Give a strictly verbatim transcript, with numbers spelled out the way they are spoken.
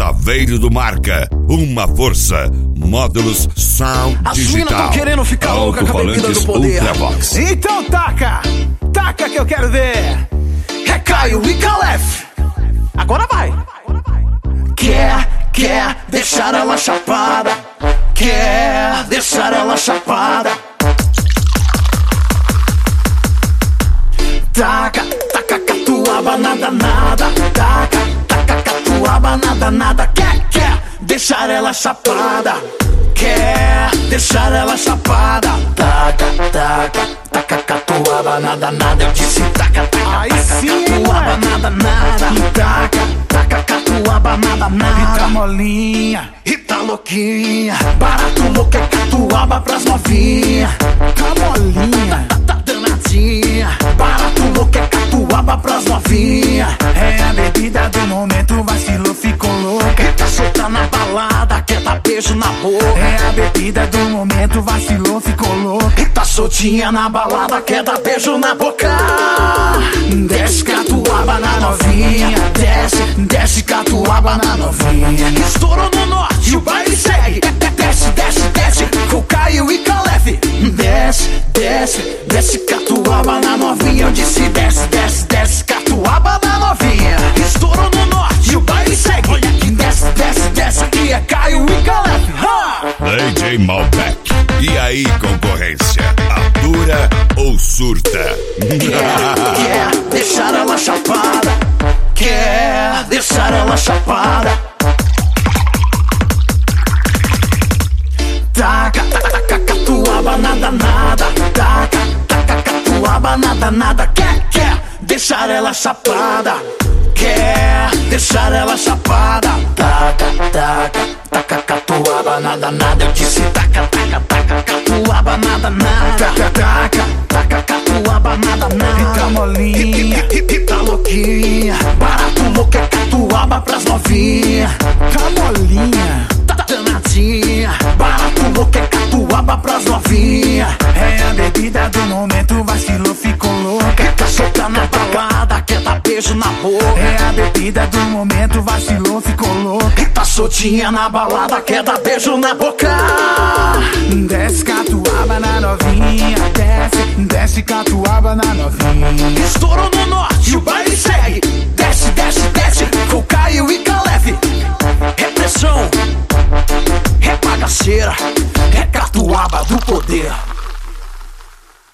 Saveiro do Marca, uma força. Módulos Sound As Digital. minas tão querendo ficar louca com a bebida do poder. Ultravox. Então taca, taca que eu quero ver. É Caio e Calef. Agora vai. Quer, quer deixar ela chapada. Quer deixar ela chapada. Taca, taca, catuaba, nada, nada. Taca, taca, catuaba, nada, nada. Quer, quer deixar ela chapada. Quer deixar ela chapada. Taca, taca, taca, catuaba, nada, nada. Eu disse taca, taca, aí sim, catuaba, nada, nada. Taca, taca, catuaba, nada, nada. E tá molinha, e tá louquinha. Barato louco é catuaba pras novinha. Tá molinha, tá, tá, tá danadinha. Barato louco é catuaba pras novinha. É a bebida do momento, vacilou, ficou louca. E tá solta na balada, quer dar beijo na boca. É a bebida do momento, vacilou, ficou louca. E tá soltinha na balada, quer dar beijo na boca. Desce catuaba na novinha. Desce, desce catuaba na novinha. Estourou no norte, o baile segue. Desce, desce, desce, com Caio e Calef. Desce, desce, desce catuaba na novinha. Eu disse desce, desce, desce catuaba na novinha. Estourou no norte, o baile segue. Olha aqui, desce, desce, desce, aqui é Caio e Calef. D J Malbec. E aí, concorrência? Atura ou surta? Quer, quer deixar ela chapada. Quer deixar ela chapada. Taca, taca, catuaba, nada, nada. Taca, taca, catuaba, nada, nada. Quer, quer deixar ela chapada. Quer deixar ela chapada. Taca, taca, taca, catuaba, nada, nada. Eu disse taca, taca, taca, catuaba, nada, nada. Taca, taca, taca, catuaba, nada, nada. E tá molinha, e tá louquinha. Barato louco é catuaba pras novinha. Tá molinha, tá danadinha. Barato louco é catuaba pras novinha. É a bebida do momento, vacilou, ficou louca. E tá solta na balada, quer dar beijo na boca. É a bebida do momento, vacilou, ficou louca. E tá soltinha na balada, quer dar beijo na boca. Desce catuaba na novinha. Desce, desce catuaba na novinha. Estourou no norte, o baile segue. Desce, desce, desce, com Caio e Calef. Repressão, é bagaceira, é catuaba do poder.